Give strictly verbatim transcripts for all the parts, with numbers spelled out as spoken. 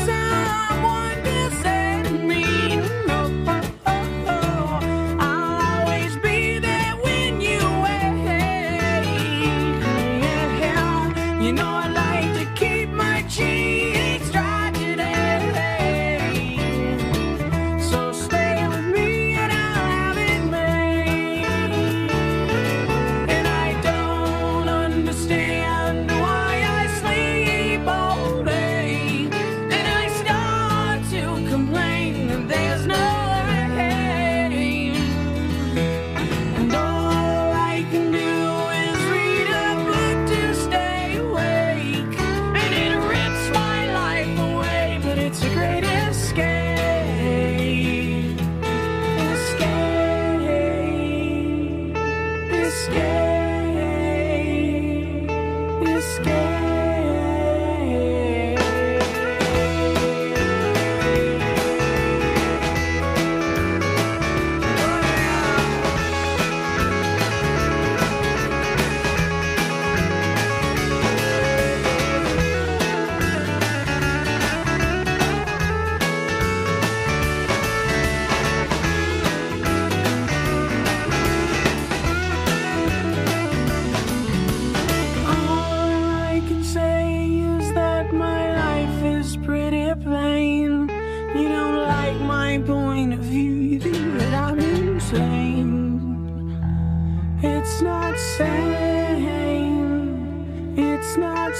someone to save me. Oh, oh, oh. I'll always be there when you wait. Yeah, you know I like to keep my cheeks dry today. So stay with me and I'll have it made. And I don't understand why I sleep all day. And I start to complain that there's no way. And all I can do is read a book to stay awake. And it rips my life away, but it's a great escape. Escape. Escape. Escape. All I can say is that my life is pretty plain. You don't like my point of view, you think that I'm insane. It's not sane. It's not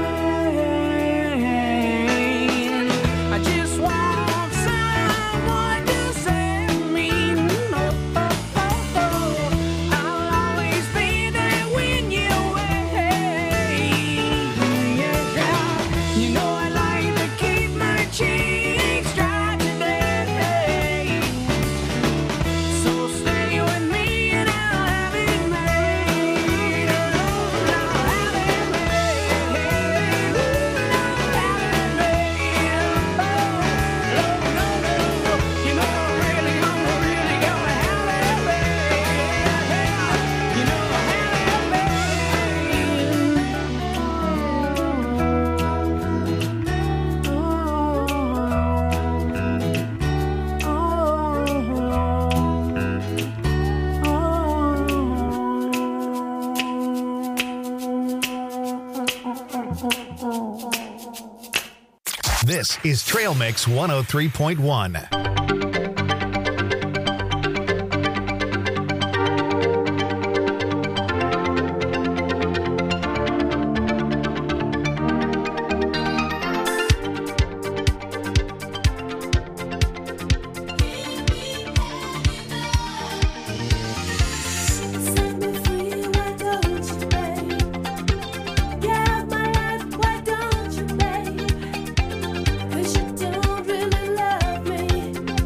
sane. I just want someone to save me. Oh, oh, oh, oh. I'll always be there when you wait. Yeah, you know I like to keep my cheeks dry today. So stay with me and I'll have it made. I'll have it made. I'll have it made. Oh, no, no, no. You know I really, I'm really gonna have it made. You know I have it This is Trail Mix one oh three point one. Set me free, why don't you, babe? Yeah, my life, why don't you, babe? 'Cause you don't really love me.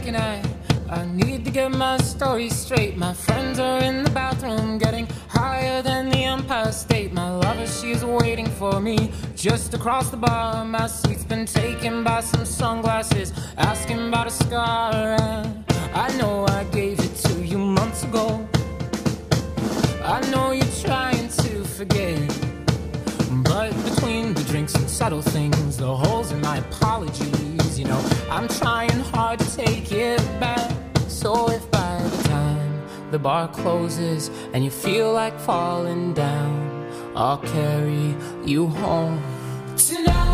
and I, I need to get my story straight. My friends are in the bathroom getting higher than the Empire State. My lover, she's waiting for me just across the bar. My seat's been taken by some sunglasses, asking about a scar. And I know I gave it to you months ago. I know you're trying to forget, but between the drinks and subtle things, the holes in my apologies, you know, I'm trying hard to take it back. So if by the time the bar closes and you feel like falling down, I'll carry you home tonight.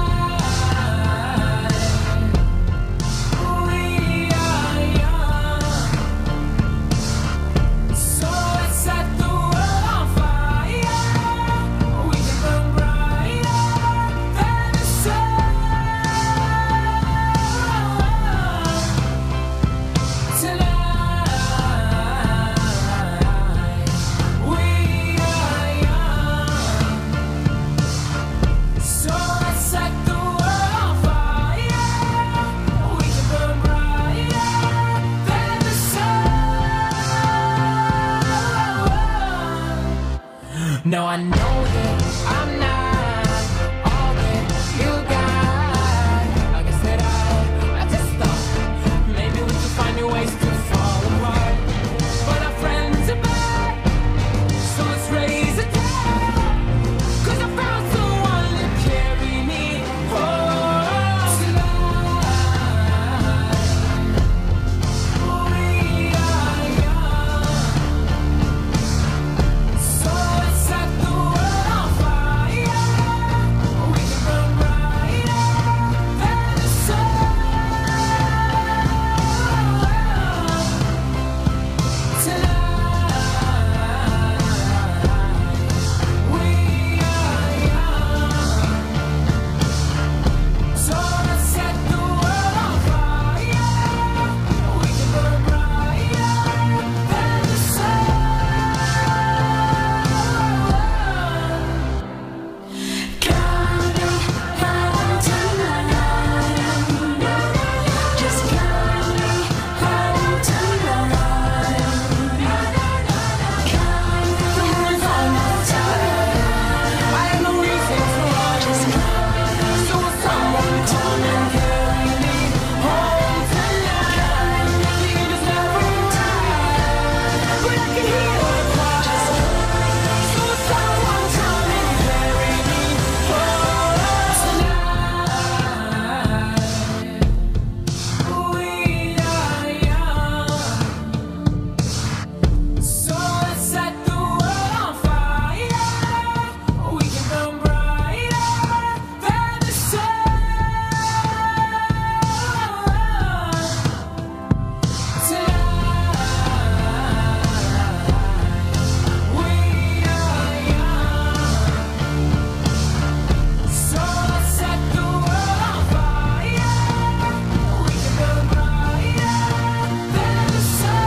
Now I know that I'm not all that you got. I guess that I, I just thought maybe we could find new ways to fall apart. But our friends are back, so let's raise a toast. 'Cause I found someone to carry me home tonight. We are young, so let's set the world on fire. We can burn brighter than the sun tonight. We are young, so let's set the world on fire. We can burn brighter than the sun. Count it home tonight. Just count it home tonight. Count it home tonight. I have no reason to run. So will someone come and carry me home tonight? The angel's never arrive, but I can hear her cry. So will someone come and carry me home tonight? We are young, so let's set the world on fire. We can burn brighter than the sun tonight. We are young, so let's set the world on fire. We can burn brighter than the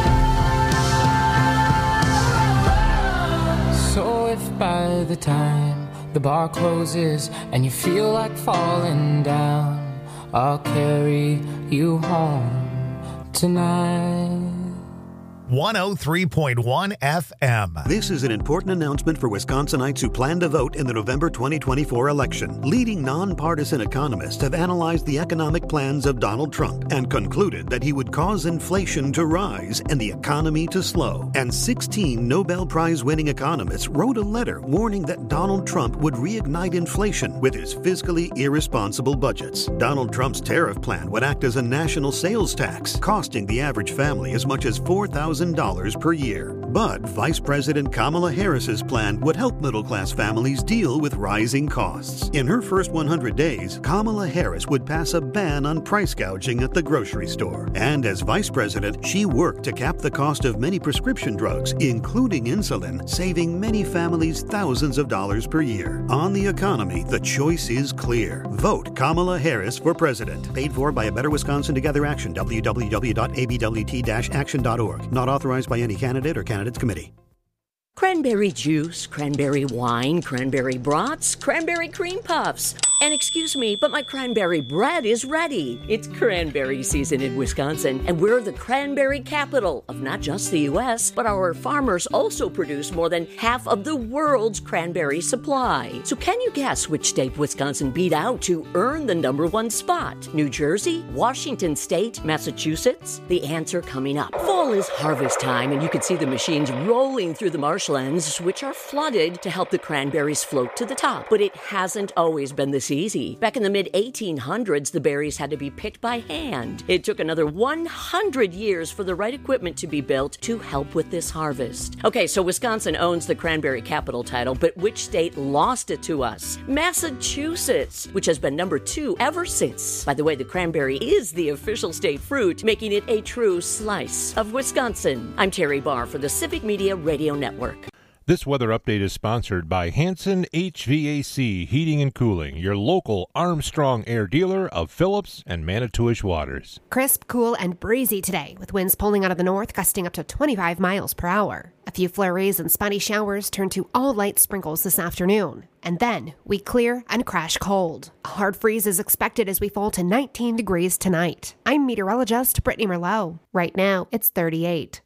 sun. So if by the time the bar closes and you feel like falling down, I'll carry you home tonight. one oh three point one F M. This is an important announcement for Wisconsinites who plan to vote in the November twenty twenty-four election. Leading nonpartisan economists have analyzed the economic plans of Donald Trump and concluded that he would cause inflation to rise and the economy to slow. And sixteen Nobel Prize-winning economists wrote a letter warning that Donald Trump would reignite inflation with his fiscally irresponsible budgets. Donald Trump's tariff plan would act as a national sales tax, costing the average family as much as four thousand dollars per year. But Vice President Kamala Harris's plan would help middle-class families deal with rising costs. In her first one hundred days, Kamala Harris would pass a ban on price gouging at the grocery store. And as Vice President, she worked to cap the cost of many prescription drugs, including insulin, saving many families thousands of dollars per year. On the economy, the choice is clear. Vote Kamala Harris for president. Paid for by a Better Wisconsin Together Action, w w w dot a b w t dash action dot org. Not authorized by any candidate or candidates committee. Cranberry juice, cranberry wine, cranberry brats, cranberry cream puffs. And excuse me, but my cranberry bread is ready. It's cranberry season in Wisconsin, and we're the cranberry capital of not just the U S, but our farmers also produce more than half of the world's cranberry supply. So can you guess which state Wisconsin beat out to earn the number one spot? New Jersey, Washington State, Massachusetts? The answer coming up. Fall is harvest time, and you can see the machines rolling through the marshlands, which are flooded to help the cranberries float to the top. But it hasn't always been this easy. Back in the mid eighteen hundreds, the berries had to be picked by hand. It took another one hundred years for the right equipment to be built to help with this harvest. Okay, so Wisconsin owns the cranberry capital title, but which state lost it to us? Massachusetts, which has been number two ever since. By the way, the cranberry is the official state fruit, making it a true slice of Wisconsin. I'm Terry Barr for the Civic Media Radio Network. This weather update is sponsored by Hanson H V A C Heating and Cooling, your local Armstrong Air dealer of Phillips and Manitowish waters. Crisp, cool, and breezy today, with winds pulling out of the north, gusting up to twenty-five miles per hour. A few flurries and spotty showers turn to all light sprinkles this afternoon. And then we clear and crash cold. A hard freeze is expected as we fall to nineteen degrees tonight. I'm meteorologist Brittany Merlot. Right now, it's thirty-eight.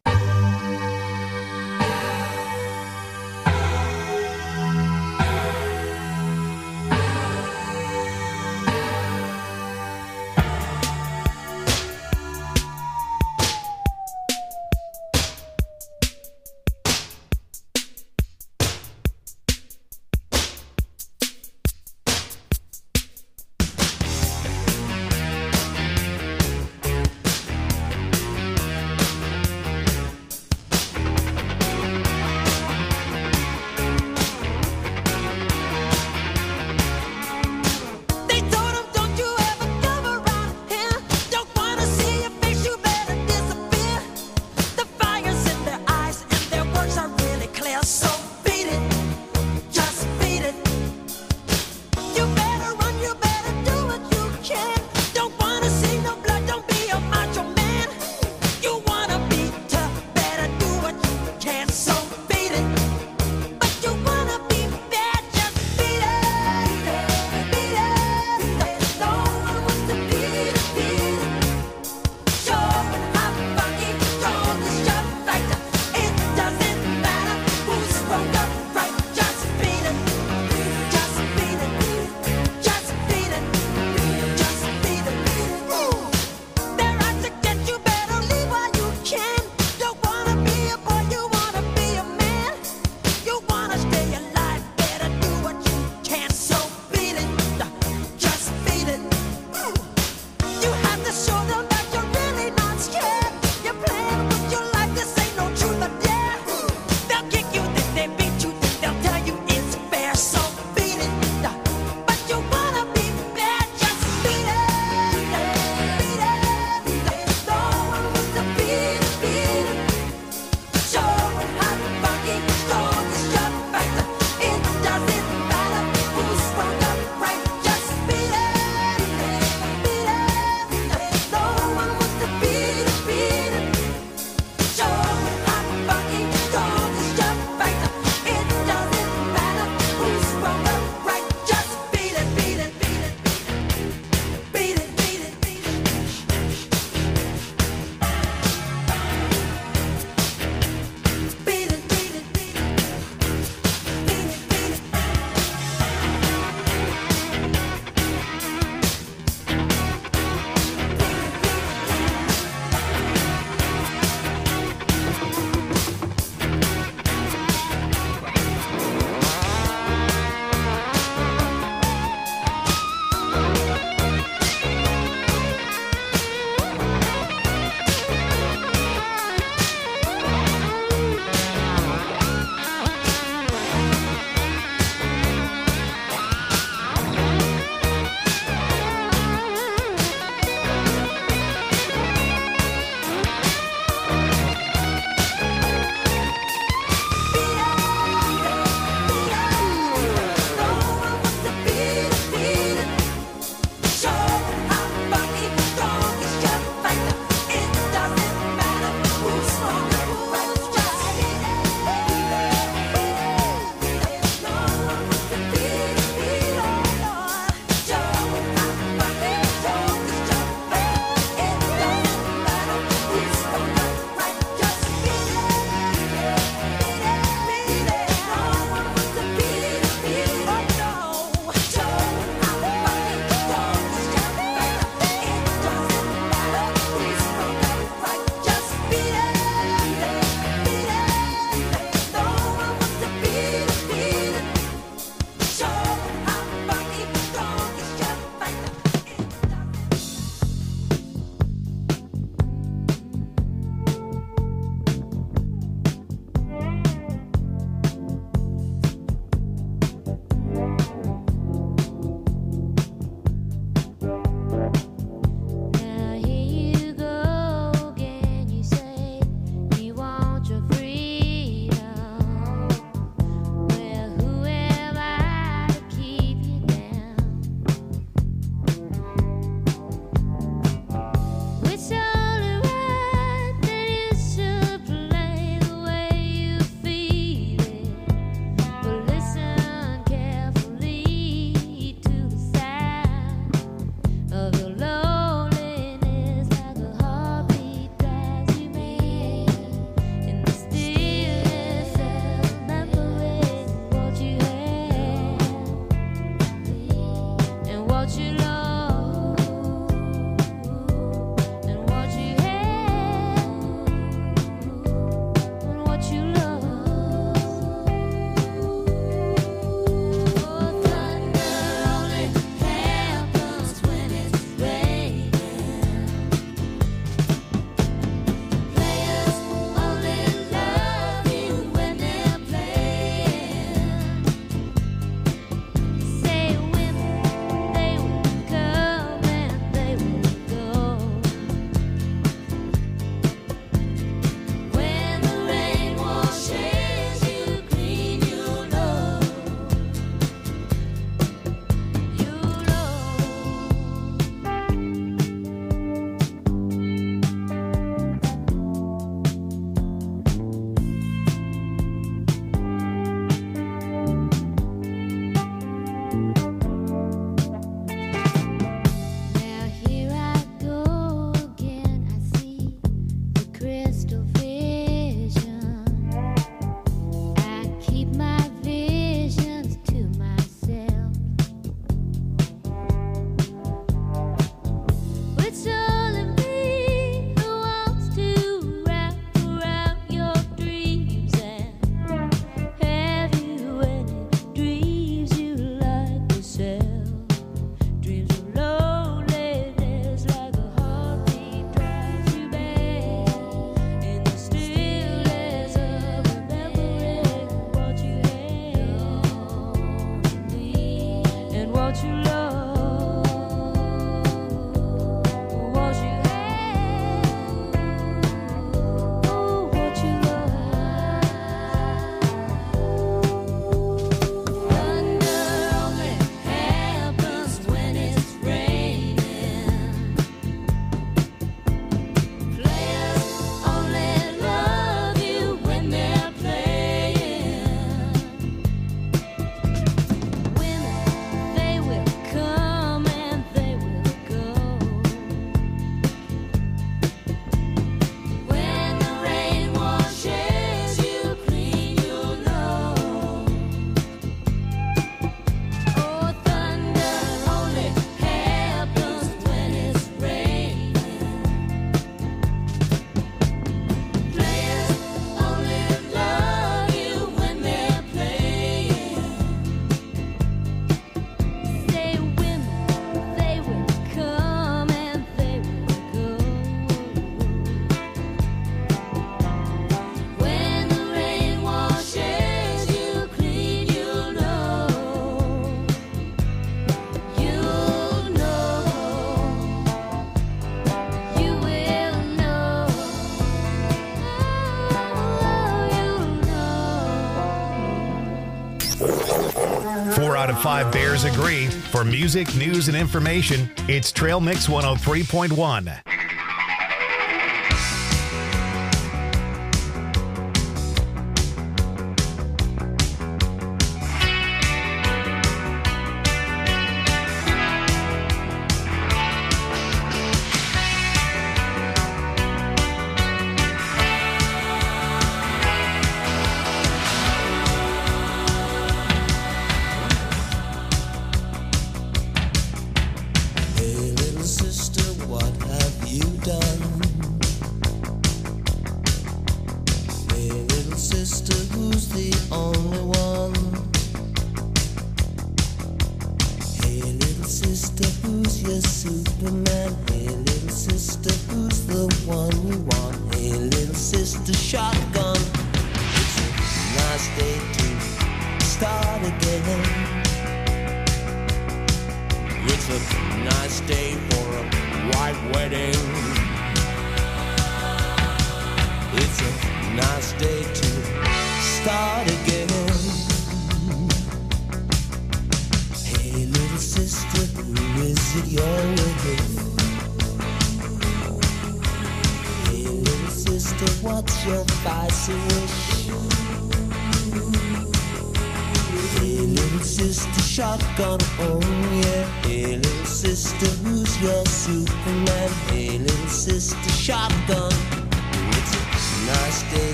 Four out of five Bears agree. For music, news, and information, it's Trail Mix one oh three point one.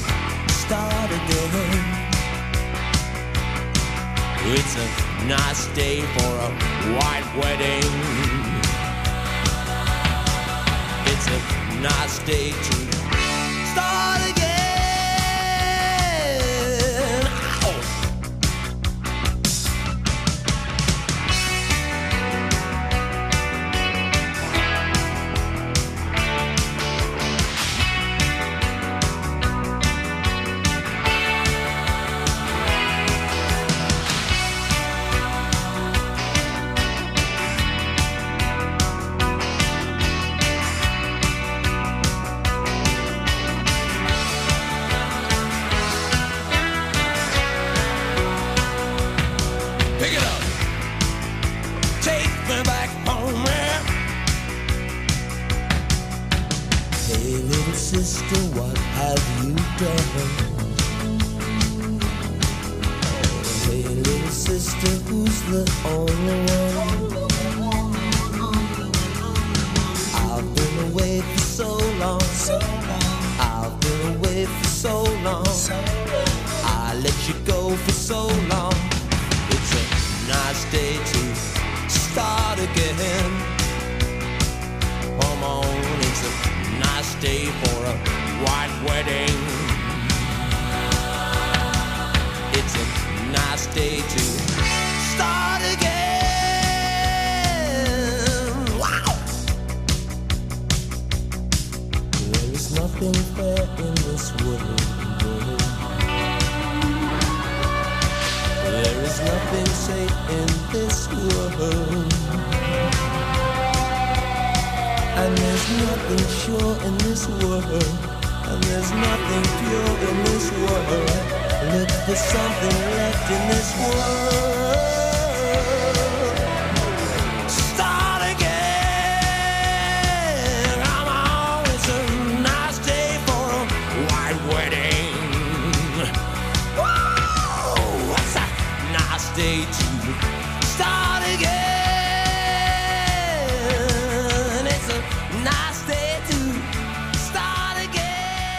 It's a nice day for a white wedding. It's a nice day to start again. Ow. Pick it up. Take me back home, man. Hey, little sister, what have you done? Hey, little sister, who's the only one? I've been away for so long. I've been away for so long. I let you go for so long. It's a nice day to start again. Come on, it's a nice day for a white wedding. It's a nice day to start again. Wow! There is nothing fair in this world. There is nothing safe in this world. And there's nothing sure in this world. And there's nothing pure in this world. Look for something left in this world. Start again. Come on, it's a nice day for a white wedding. Whoa, it's a nice day to start again. It's a nice day to start again.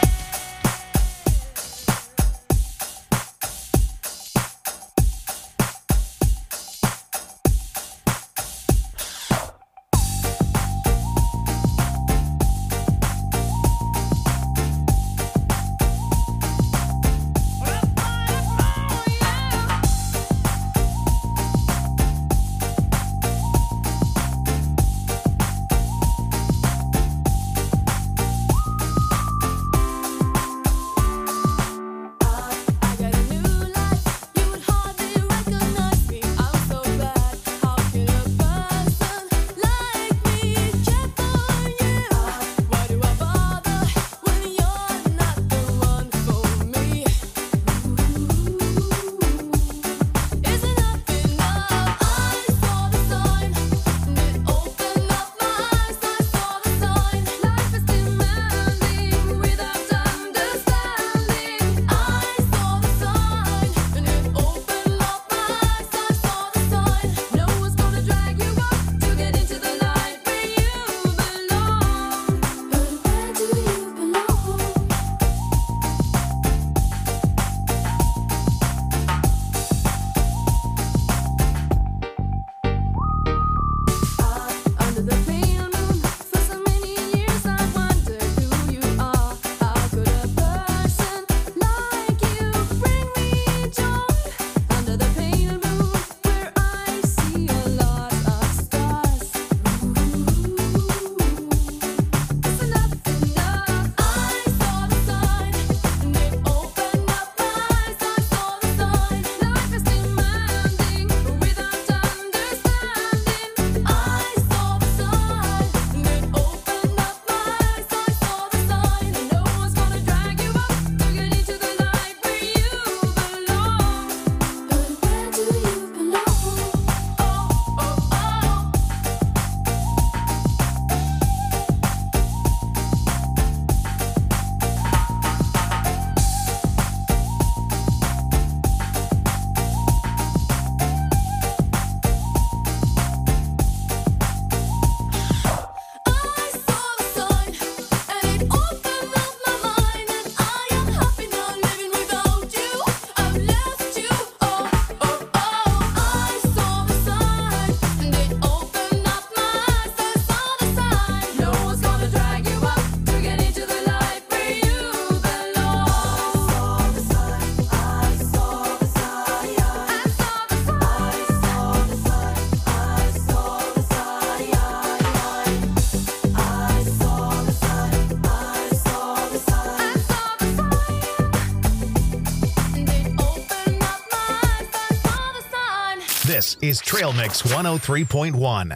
This is Trail Mix one oh three point one.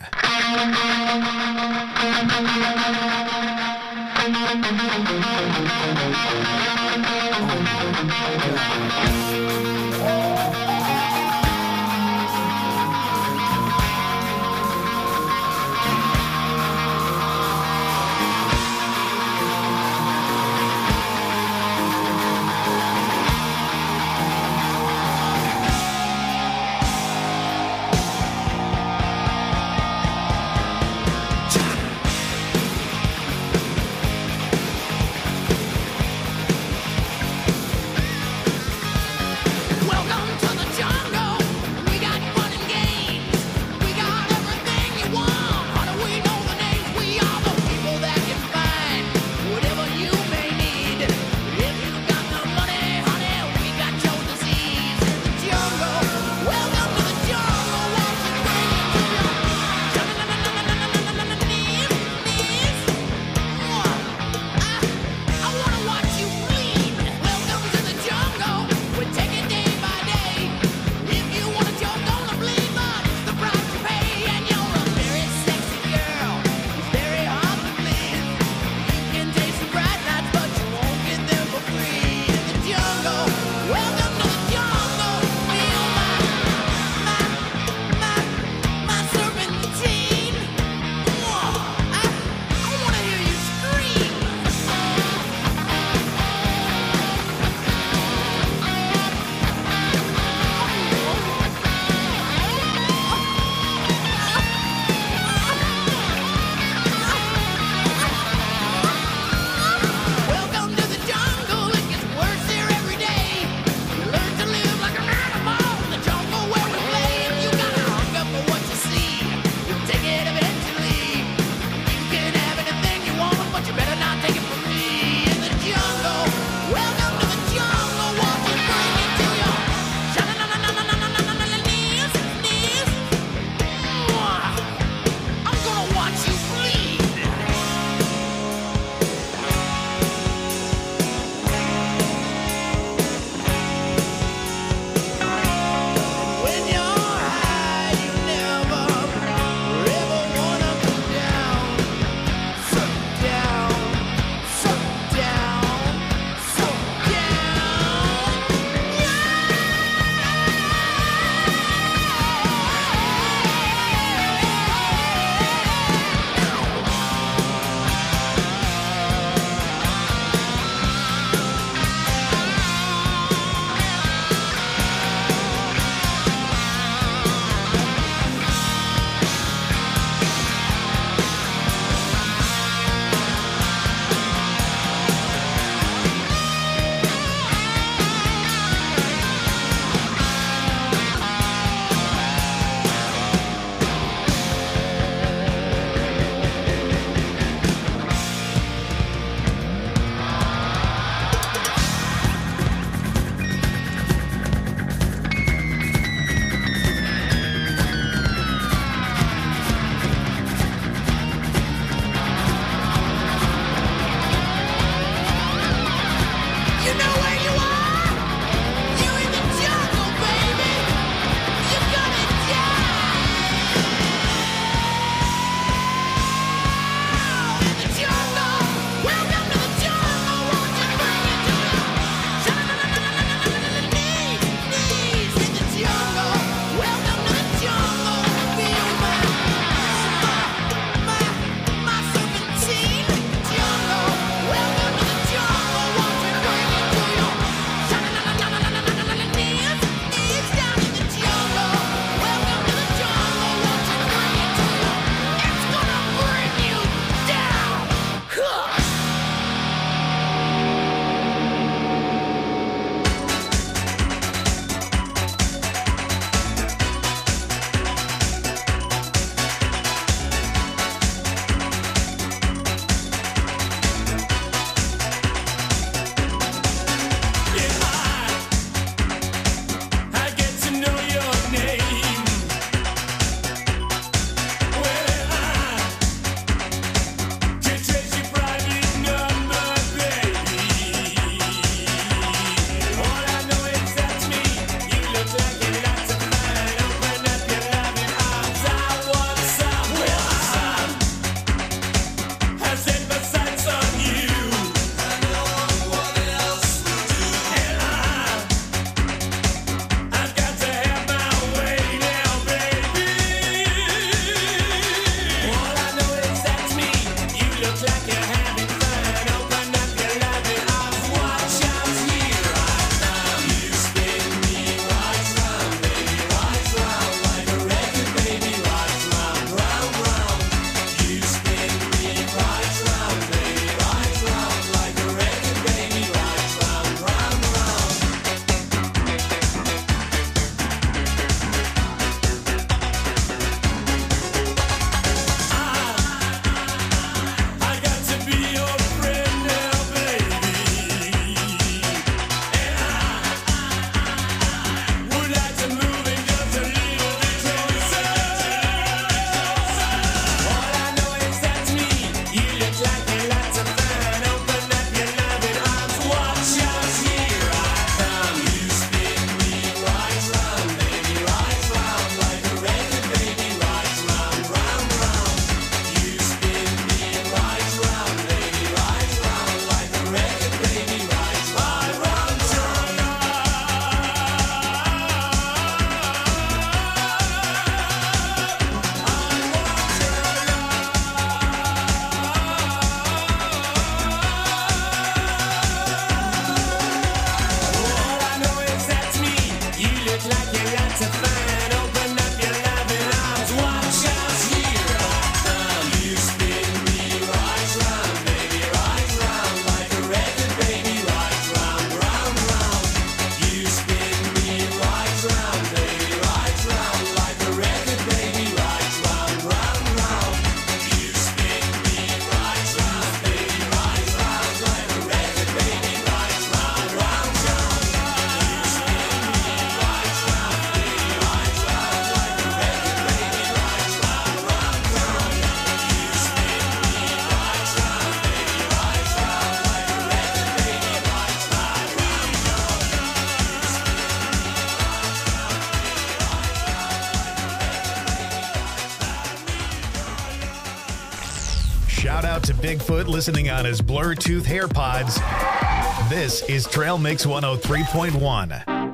Shout out to Bigfoot listening on his Bluetooth AirPods. This is Trail Mix one oh three point one.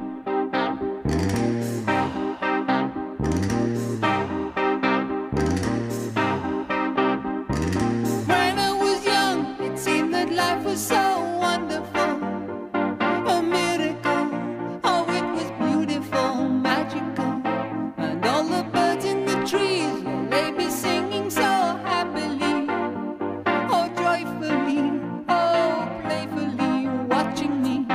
When I was young, it seemed that life was so wonderful, a miracle. Oh, it was beautiful, magical, and all the birds in the trees, well, they be singing so happily, oh joyfully, oh playfully, watching me.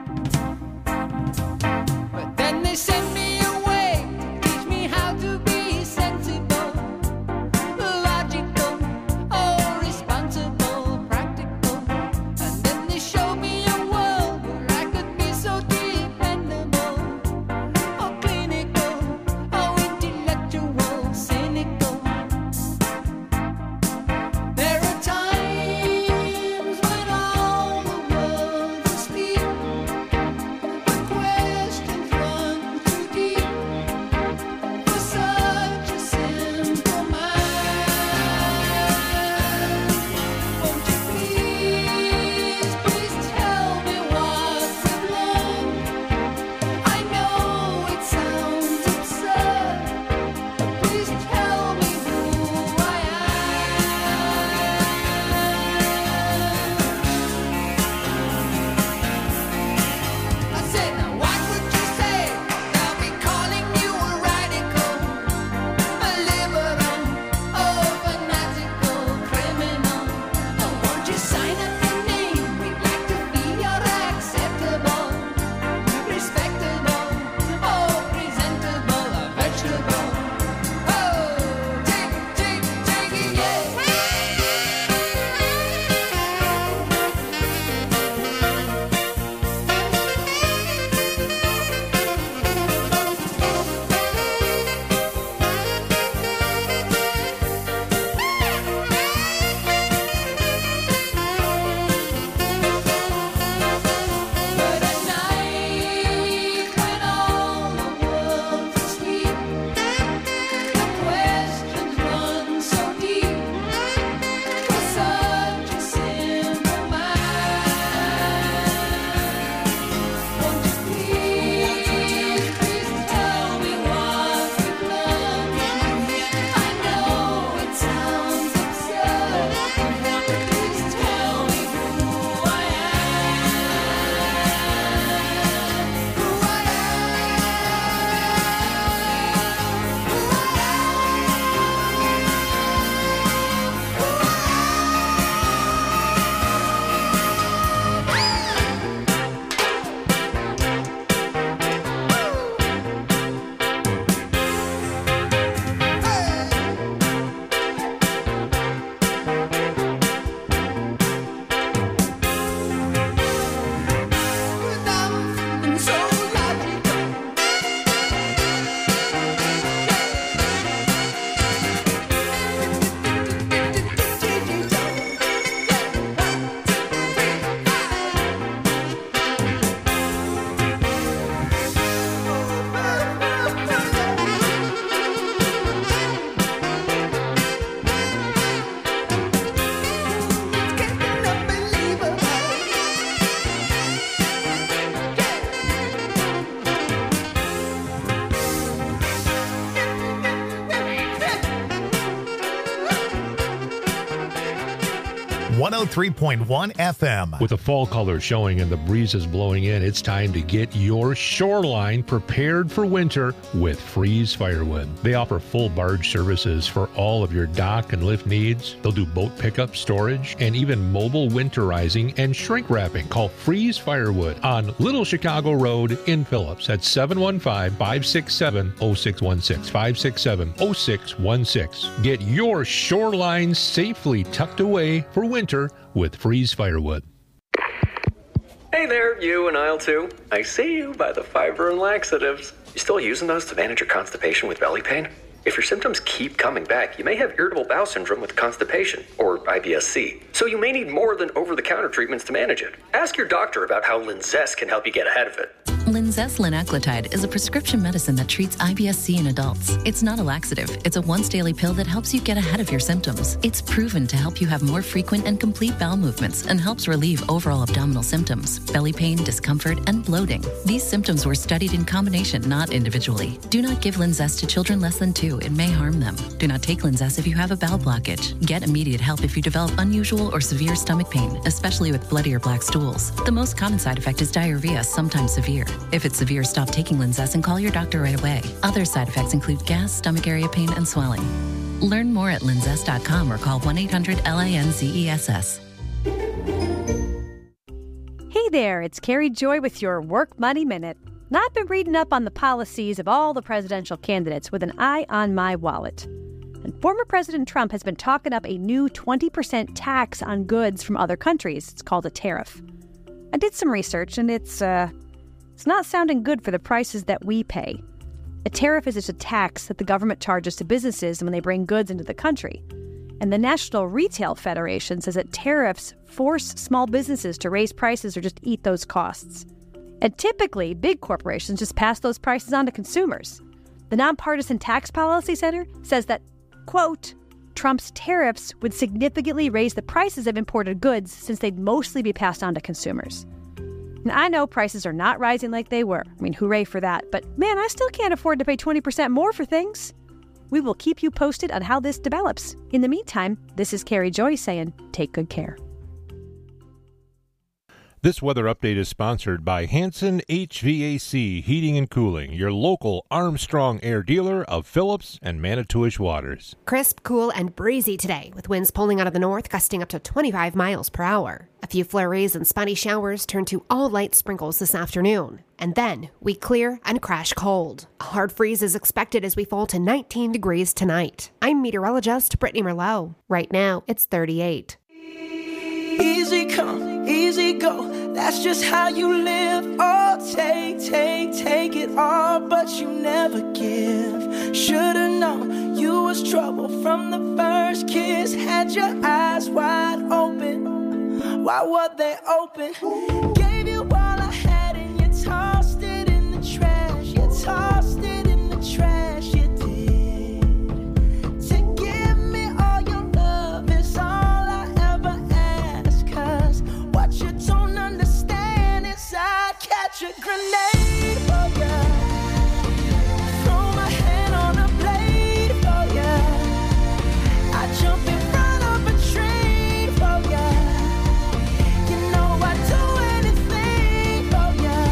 But then they sent me away to teach me how to be sensible, logical, oh responsible, practical. And then they showed me a world where I could be so dependable, oh clinical, oh intellectual, cynical. There are times when all the world's asleep, but questions run too deep for such a simple mind. Won't you please, please tell me what we've learned? I know it sounds absurd, but please tell me who I am. I said, now what would you say? I'll be calling you a radical, a liberal, oh fanatical criminal. Oh, won't you sign up your name? We'd like to be your acceptable, respectable, oh presentable, a vegetable. Oh, take, take, take it, yeah. But at night, when all the world's asleep, the questions run so deep for such a simple mind. Won't you please, please tell me what we've learned? I know it sounds absurd, but please tell me who I am. Who I am so logical. It's getting unbelievable. one oh three point one F M. With the fall colors showing and the breezes blowing in, it's time to get your shoreline prepared for winter with Freeze Firewood. They offer full barge services for all of your dock and lift needs. They'll do boat pickup, storage, and even mobile winterizing and shrink wrapping. Call Freeze Firewood on Little Chicago Road in Phillips at seven one five, five six seven, oh six one six, five six seven, oh six one six. Get your shoreline safely tucked away for winter with Freeze Firewood. Hey there, you and aisle two. I see you by the fiber and laxatives. You still using those to manage your constipation with belly pain? If your symptoms keep coming back, you may have irritable bowel syndrome with constipation, or I B S C. So you may need more than over-the-counter treatments to manage it. Ask your doctor about how Linzess can help you get ahead of it. Linzess linaclotide is a prescription medicine that treats I B S C in adults. It's not a laxative. It's a once-daily pill that helps you get ahead of your symptoms. It's proven to help you have more frequent and complete bowel movements and helps relieve overall abdominal symptoms, belly pain, discomfort, and bloating. These symptoms were studied in combination, not individually. Do not give Linzess to children less than two. It may harm them. Do not take Linzess if you have a bowel blockage. Get immediate help if you develop unusual or severe stomach pain, especially with bloody or black stools. The most common side effect is diarrhea, sometimes severe. If it's severe, stop taking Linzess and call your doctor right away. Other side effects include gas, stomach area pain, and swelling. Learn more at linzess dot com or call one eight hundred L I N Z E S S. Hey there, it's Carrie Joy with your Work Money Minute. Now, I've been reading up on the policies of all the presidential candidates with an eye on my wallet. And former President Trump has been talking up a new twenty percent tax on goods from other countries. It's called a tariff. I did some research, and it's, uh, it's not sounding good for the prices that we pay. A tariff is just a tax that the government charges to businesses when they bring goods into the country. And the National Retail Federation says that tariffs force small businesses to raise prices or just eat those costs. And typically, big corporations just pass those prices on to consumers. The Nonpartisan Tax Policy Center says that, quote, Trump's tariffs would significantly raise the prices of imported goods since they'd mostly be passed on to consumers. Now, I know prices are not rising like they were. I mean, hooray for that. But man, I still can't afford to pay twenty percent more for things. We will keep you posted on how this develops. In the meantime, this is Carrie Joy saying, take good care. This weather update is sponsored by Hanson H V A C Heating and Cooling, your local Armstrong Air dealer of Phillips and Manitowish waters. Crisp, cool, and breezy today, with winds pulling out of the north, gusting up to twenty-five miles per hour. A few flurries and spotty showers turn to all light sprinkles this afternoon. And then we clear and crash cold. A hard freeze is expected as we fall to nineteen degrees tonight. I'm meteorologist Brittany Merlot. Right now, it's thirty-eight. Easy come, easy go, that's just how you live. Oh, take, take, take it all, but you never give. Should've known you was trouble from the first kiss. Had your eyes wide open, why were they open? Gave you all I had and you tossed it in the trash. You tossed it in the trash, you did. To give me all your love is all I ever ask. Cause what you don't understand is I'd catch a grenade for ya. Throw my hand on a blade for ya. I jump in front of a train for ya. You know I'd do anything for ya.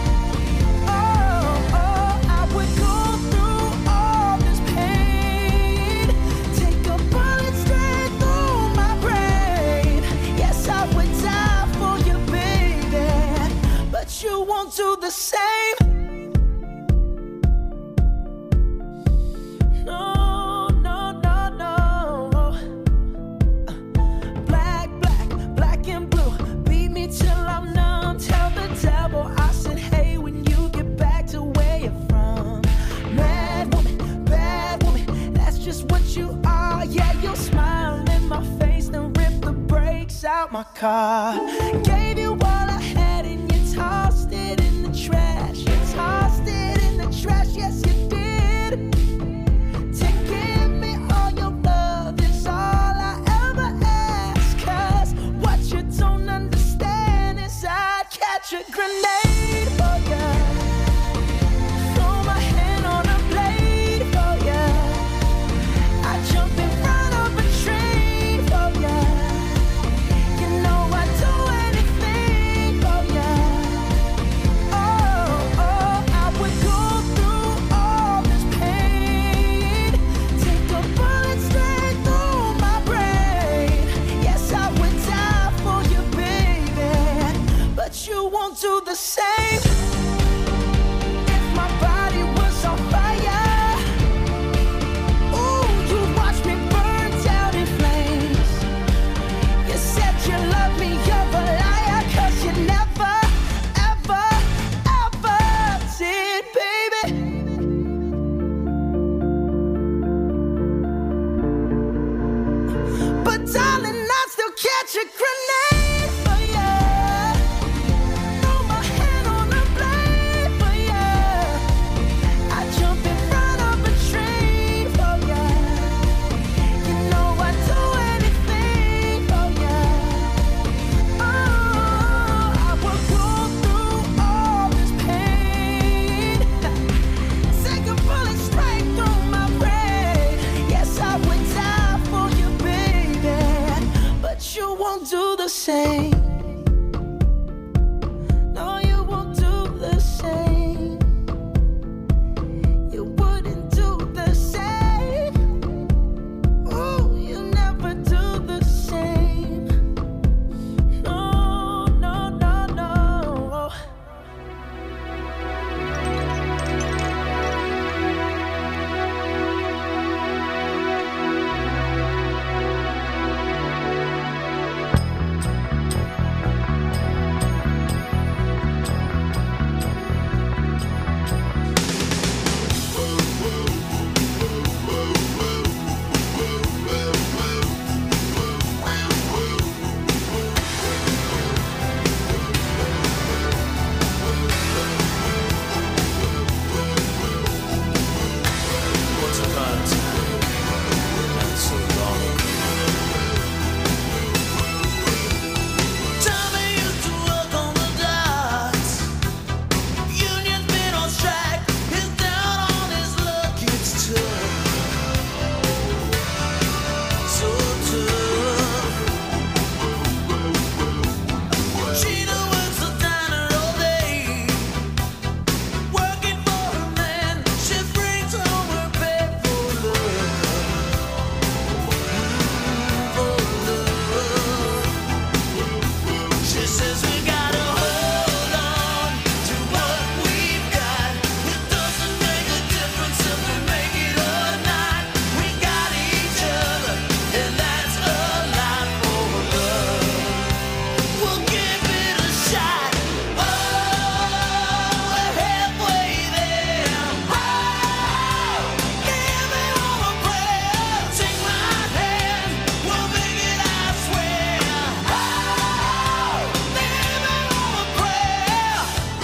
Oh, oh, I would go through all this pain. Take a bullet straight through my brain. Yes, I would die for you, baby, but you won't do the same. No, no, no, no. Black, black, black and blue. Beat me till I'm numb. Tell the devil I said, hey, when you get back to where you're from. Mad woman, bad woman, that's just what you are. Yeah, you'll smile in my face, then rip the brakes out my car. Gave you all I had and you tossed it in the trash. You tossed it in the trash, yes you did. To give me all your love is all I ever ask. Cause what you don't understand is I'd catch a grenade for ya. Throw my hand on a blade for ya. I jump in front of a train for ya. You know I'd do anything for ya. Oh, oh, I would go through all this pain. Take a bullet straight through my brain. Yes, I would die for you, baby, but you won't do the same. If my body was on fire, ooh, you watch me burn down in flames. You said you love me, you're a liar, cause you never, ever, ever did, baby. But darling, I still catch a grenade for ya. Throw my hand on a blade same. No, you won't do the same. You wouldn't do the same. Oh, you never do the same. No, no, no, no. Once upon a time, not so long ago. Tommy used to work on the docks. Union's been on strike. He's down on his luck. It's tough, so tough. Gina works the diner all day, working for her man. She brings home her pay for love, for love. She says we gotta hold on to what we've got. It doesn't make a difference if we make it or not. We got each other, and that's a lot for love. We'll give it a shot. Oh, we're halfway there. Oh, give me all a prayer. Take my hand, we'll make it, I swear. Oh, give me all a prayer.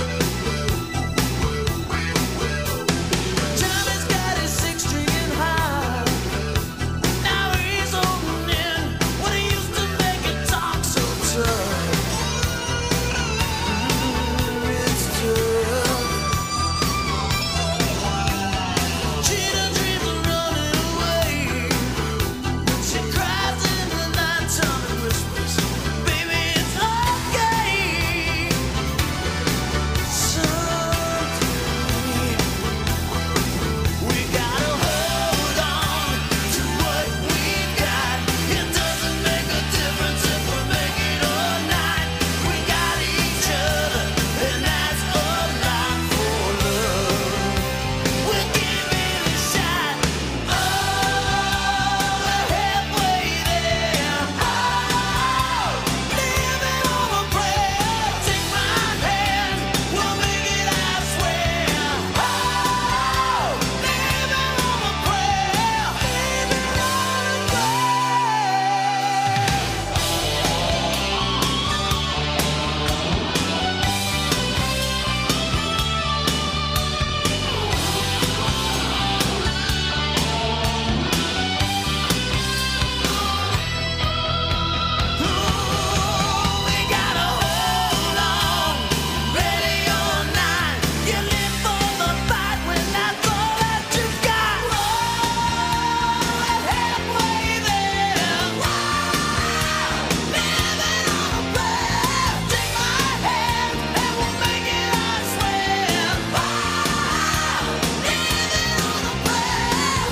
Tommy's got his six string high. Now he's holding in what he used to make it talk so tough. It's tough. Gina dreams of running away. She cries in the night time and whispers, "Baby, it's okay. Someday we gotta hold on to what we've got. It doesn't make a difference if we make it or not. We got each other, and that's a lot for love. We'll give it a shot. Oh, we're halfway there. Oh, live it on a prayer. Take my hand, we'll make it, I swear. Oh, live it on a prayer. Live it on a we gotta hold on, ready or not. You live for the fight when that's all that you got. Oh, we're halfway there. Live it on a prayer. Take my hand and we'll make it, I swear. Oh, live it on a prayer.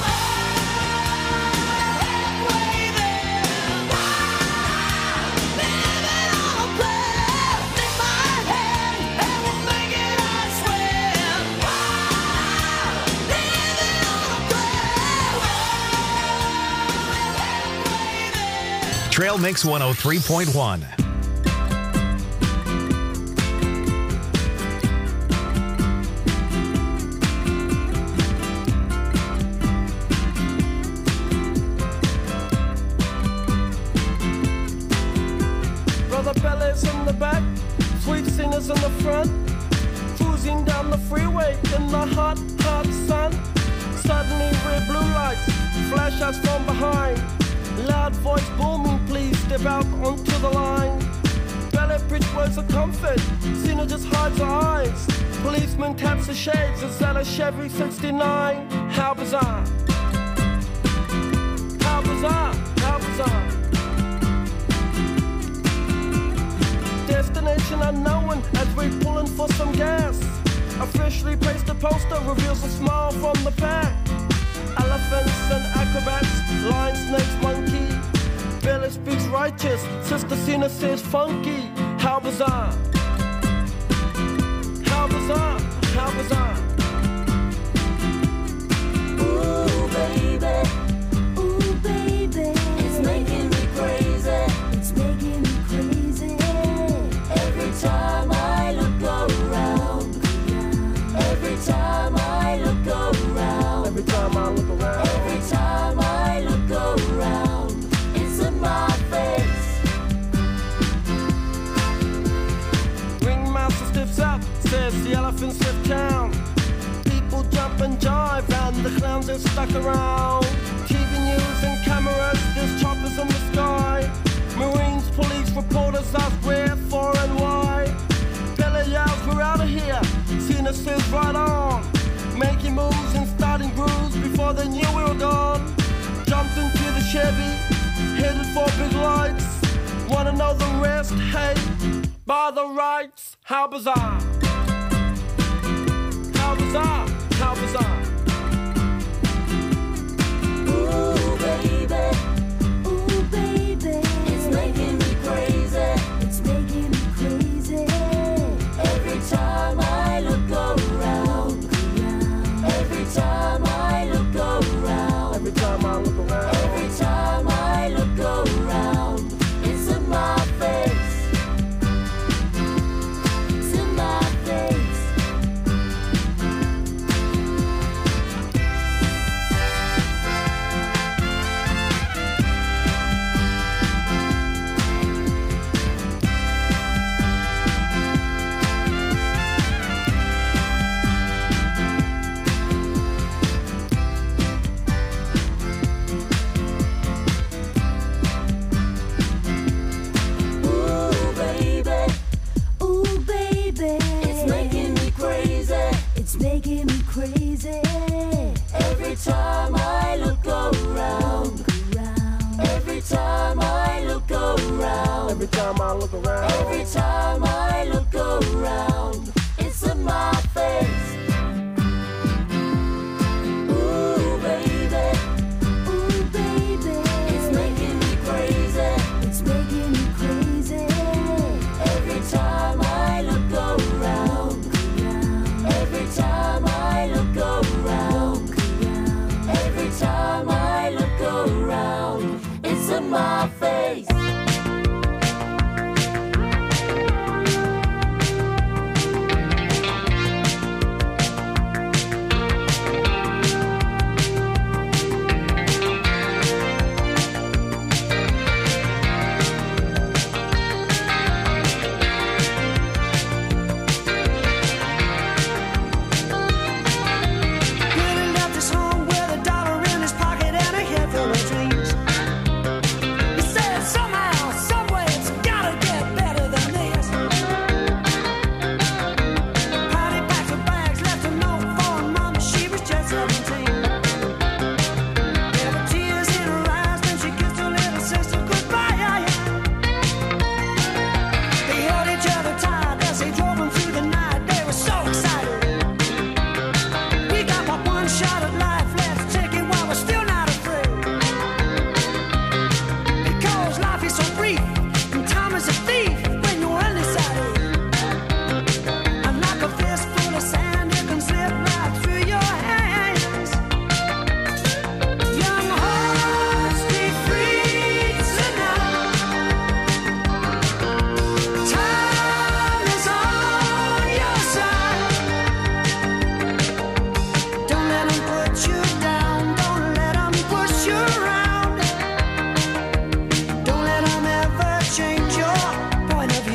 Halfway there. Live it on a prayer. Take my hand and we'll make it, I swear. Oh, live it on a prayer. Trail Mix one oh three point one. Brother Bellas in the back, sweet singers in the front, cruising down the freeway in the hot, hot sun. Suddenly red blue lights flash us from behind. Loud voice booming, please step out onto the line. Ballet bridge words of comfort, Cena just hides her eyes. Policeman taps the shades, is that a Chevy sixty-nine? How bizarre. How bizarre, how bizarre. Destination unknown as we pulling for some gas. Officially placed a poster, reveals a smile from the pack. Elephants and acrobats, lion, snakes, monkey. Billy speaks righteous, Sister Cena says funky. How bizarre. How bizarre, how bizarre. Ooh, baby, ooh, baby, it's making me crazy, it's making me crazy. Every time I look around, every time I look around, every time I look around, every time I look around, it's in my face. Ringmaster stiffs up, says the elephant stiff town. People jump and jive and the clowns are stuck around. T V news and cameras, there's choppers in the sky. Marines, police, reporters ask where, for and why. Billy yells, we're out of here. Cena says right on. Making moves and starting grooves before they knew we were gone. Jumped into the Chevy, headed for big lights. Wanna know the rest? Hey, by the rights, how bizarre. How bizarre, how bizarre. Ooh, baby, ooh, baby, it's making me crazy, it's making me crazy. Every time I look around, every time I look around, every time I look around, every time I look around, it's in my face, it's in my face. Ooh, baby, ooh, baby, it's making me crazy, it's making me crazy. Every time I look around, every time I look around, every time I look around, every time I look around, it's in my face. Ooh, baby, ooh, baby, it's making me crazy, it's making me crazy. Every time I look around, every time I look around, every time I look around, it's in my face.